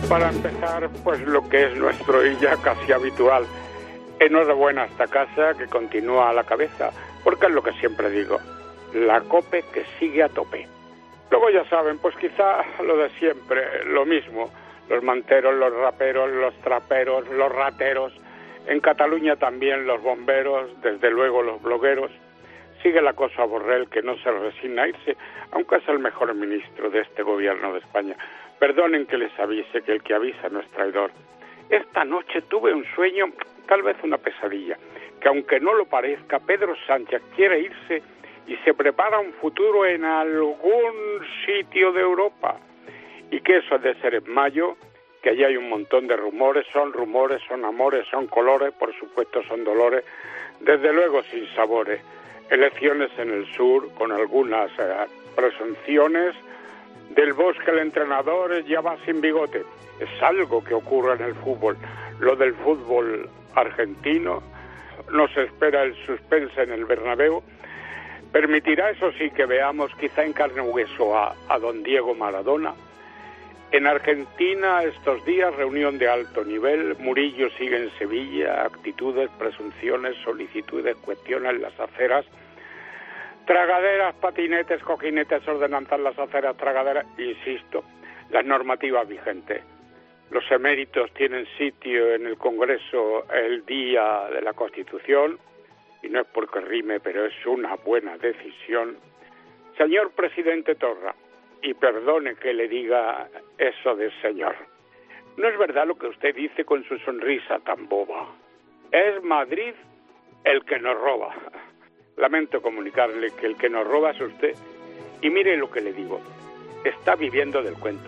Para empezar, pues lo que es nuestro y ya casi habitual. Enhorabuena a esta casa que continúa a la cabeza, porque es lo que siempre digo, la COPE que sigue a tope. Luego ya saben, pues quizá lo de siempre, lo mismo, los manteros, los raperos, los traperos, los rateros, en Cataluña también los bomberos, desde luego los blogueros. Sigue la cosa a Borrell, que no se resigna a irse, aunque es el mejor ministro de este gobierno de España. Perdonen que les avise, que el que avisa no es traidor. Esta noche tuve un sueño, tal vez una pesadilla, que aunque no lo parezca, Pedro Sánchez quiere irse y se prepara un futuro en algún sitio de Europa. Y que eso ha de ser en mayo, que allí hay un montón de rumores, son amores, son colores, por supuesto son dolores, desde luego sin sabores. Elecciones en el sur, con algunas presunciones. Del Bosque el entrenador ya va sin bigote. Es algo que ocurre en el fútbol. Lo del fútbol argentino, nos espera el suspense en el Bernabéu. Permitirá, eso sí, que veamos quizá en carne y hueso a don Diego Maradona. En Argentina estos días reunión de alto nivel. Murillo sigue en Sevilla. Actitudes, presunciones, solicitudes, cuestiones las aceras. Tragaderas, patinetes, cojinetes, ordenanzas, las aceras, tragaderas, insisto, las normativas vigentes. Los eméritos tienen sitio en el Congreso el día de la Constitución, y no es porque rime, pero es una buena decisión. Señor presidente Torra, y perdone que le diga eso de señor, no es verdad lo que usted dice con su sonrisa tan boba. Es Madrid el que nos roba. Lamento comunicarle que el que nos roba es usted. Y mire lo que le digo, está viviendo del cuento.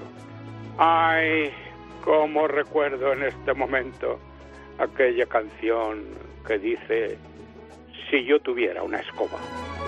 Ay, cómo recuerdo en este momento aquella canción que dice: si yo tuviera una escoba.